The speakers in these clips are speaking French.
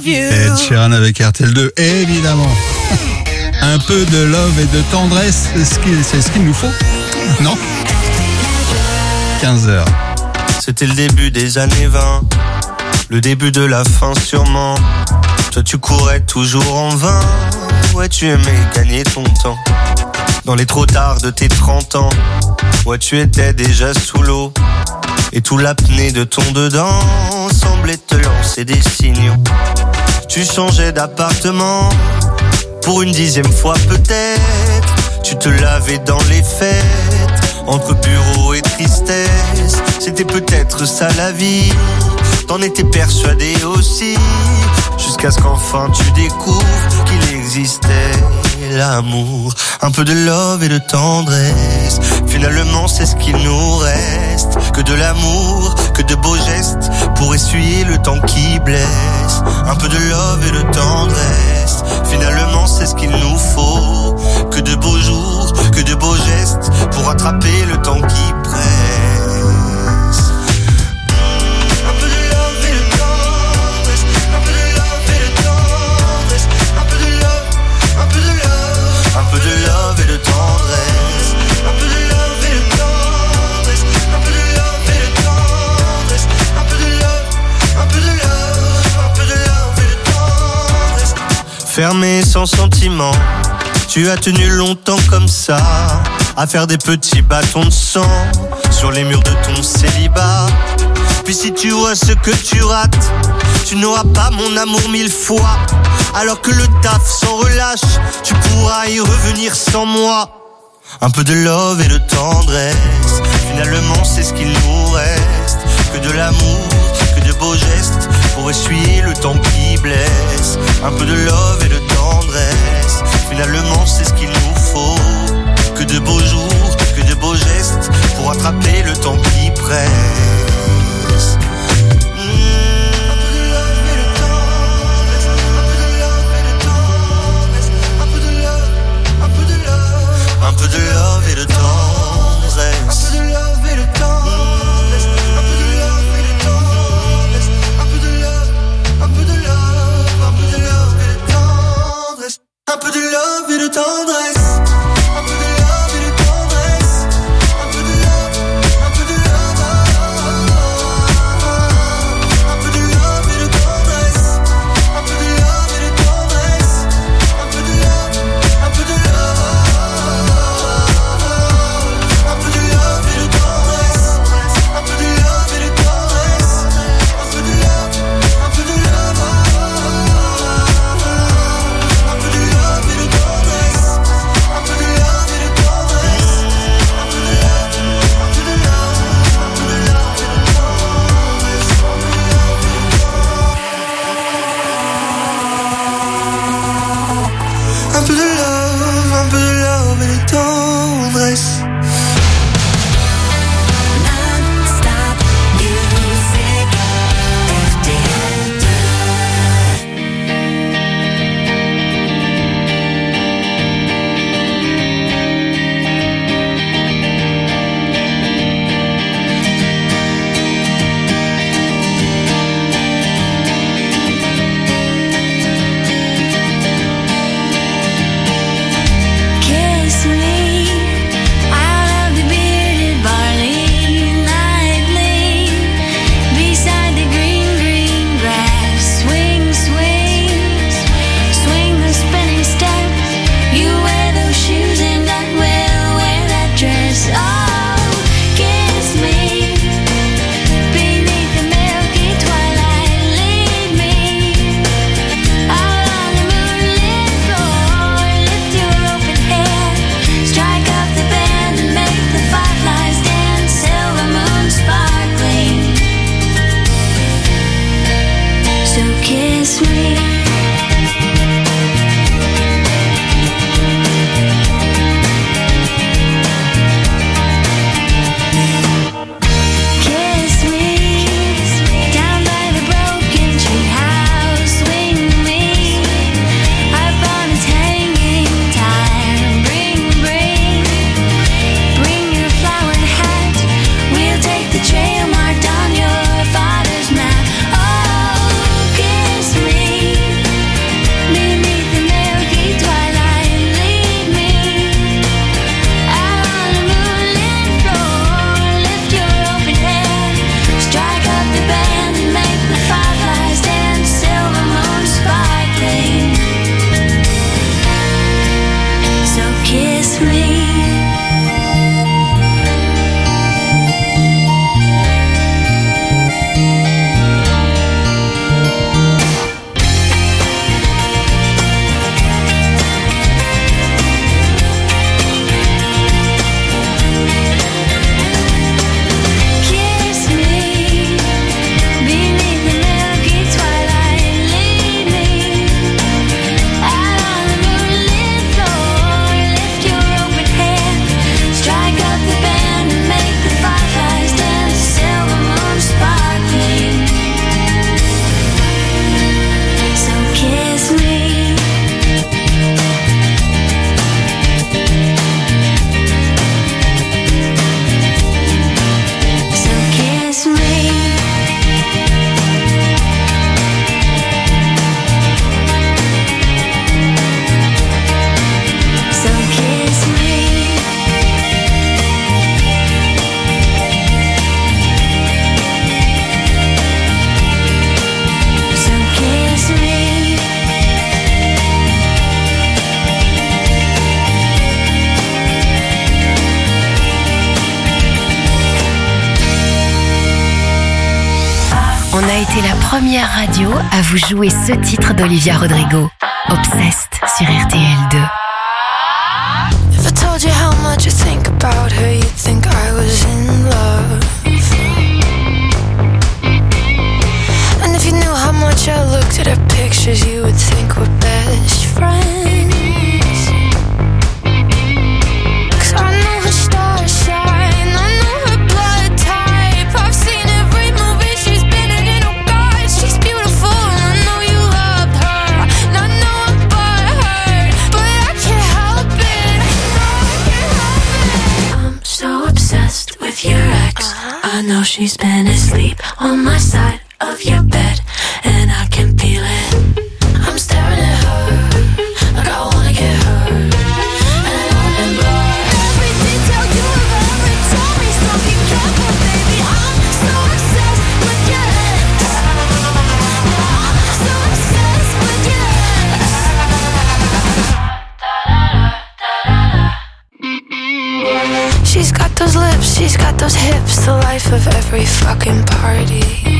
love you. Ed Sheeran avec RTL2, évidemment. Un peu de love et de tendresse, c'est ce qu'il nous faut, non? 15h. C'était le début des années 20, le début de la fin sûrement. Toi tu courais toujours en vain, ouais tu aimais gagner ton temps. Dans les trop tard de tes 30 ans, ouais tu étais déjà sous l'eau. Et tout l'apnée de ton dedans semblait te lancer des signaux. Tu changeais d'appartement, pour une 10e fois peut-être. Tu te lavais dans les fêtes, entre bureau et tristesse. C'était peut-être ça la vie, t'en étais persuadé aussi. Jusqu'à ce qu'enfin tu découvres qu'il existait l'amour. Un peu de love et de tendresse, finalement c'est ce qu'il nous reste. Que de l'amour, que de beaux gestes, pour essuyer le temps qui blesse. Un peu de love et de tendresse, finalement c'est ce qu'il nous faut. Que de beaux jours, que de beaux gestes, pour attraper le temps qui presse. Un peu de love et de tendresse, un peu de love et de tendresse, un peu de love et de tendresse, un peu de love, un peu de love, un peu de love et de tendresse. Fermé sans sentiment, tu as tenu longtemps comme ça, à faire des petits bâtons de sang sur les murs de ton célibat. Puis si tu vois ce que tu rates, tu n'auras pas mon amour 1000 fois. Alors que le taf s'en relâche, tu pourras y revenir sans moi. Un peu de love et de tendresse, finalement c'est ce qu'il nous reste. Que de l'amour, que de beaux gestes, pour essuyer le temps qui blesse. Un peu de love et de tendresse, finalement c'est ce qu'il nous faut. Que de beaux jours, que de beaux gestes, pour attraper le temps qui presse. Un peu de love et de tendresse, un peu de love et de tendresse, un peu de love et de tendresse, un peu de love, un peu de love, un peu de love et de tendresse, un peu de love et de tendresse, un peu de love et de tendresse, un peu de love, un peu de love, un peu de love et de tendresse, un peu de love et de tendresse, un peu de love, un peu de love. Can't été la première radio à vous jouer ce titre d'Olivia Rodrigo, Obsessed sur RTL2. If I told you how much I think about her, you'd think I was in love. And if you knew how much I looked at her pictures, you would think we're best friends. 'Cause I know her star sign, I know her blood type. I've seen every movie she's been in, oh God, she's beautiful. And I know you loved her, and I know I'm butthurt, but I can't help it, no, I can't help it. I'm so obsessed with your ex, I know she's been asleep on my side of your bed, and I can feel it. I'm staring at her, like I wanna get her, and I remember every detail you have ever told me, so be careful, baby. I'm so obsessed with your ex, so obsessed with your ex. She's got those lips, she's got those hips, the life of every fucking party.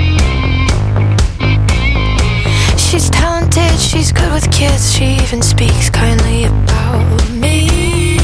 She's talented, she's good with kids, she even speaks kindly about me.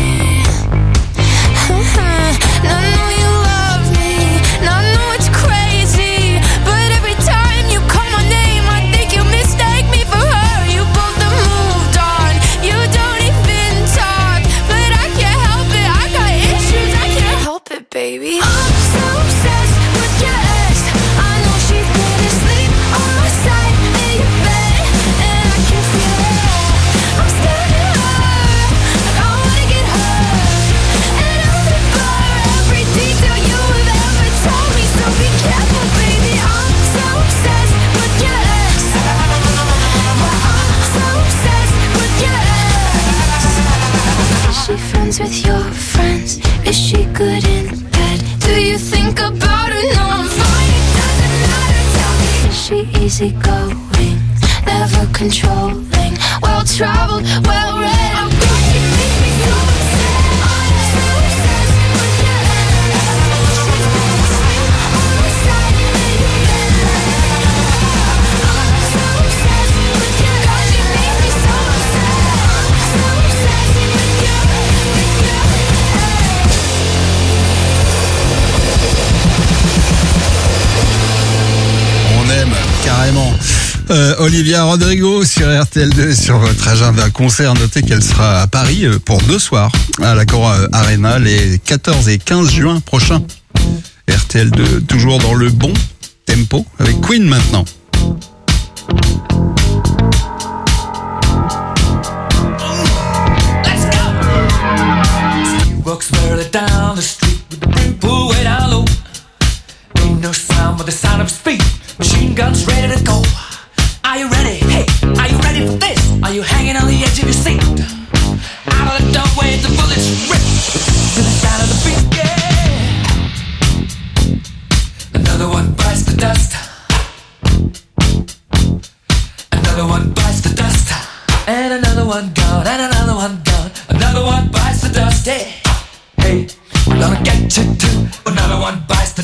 And I know you love me, and I know it's crazy, but every time you call my name, I think you mistake me for her. You both have moved on, you don't even talk, but I can't help it, I got issues, I can't help it, baby. I'm so obsessed with your ex, I know she's been asleep on my side in your bed, and I can feel it. I'm staring at her, like I wanna get her, and I remember every detail you have ever told me, so be careful, baby. I'm so obsessed with your ex, yeah, I'm so obsessed with your ex. Is she friends with your friends? Is she good in bed? Do you think about her? No, I'm fine, it doesn't matter, tell me. Is she easygoing, never controlling, well-traveled, well-read? Oh God, you make me so upset. I'm so obsessed with your ex. She's been asleep on my side in your bed. I'm so obsessed with your ex. God, you make me so upset. I'm so obsessed with your ex. On aime carrément. Olivia Rodrigo sur RTL2, sur votre agenda concert. Notez qu'elle sera à Paris pour 2 soirs à l'Accor Arena les 14 et 15 juin prochains. RTL2 toujours dans le bon tempo avec Queen maintenant. Walks barely down the street with the brim pulled way down low. Ain't no sound but the sound of his feet. Machine guns ready to go. Are you ready? Hey, are you ready for this? Are you hanging on the edge of your seat? Out of the doorway, the bullets rip to the sound of the beat. Yeah. Another one bites the dust. Another one bites the dust. And another one gone. And another one gone. Another one bites the dust. Yeah. Hey, we're gonna get you too. Another one bites the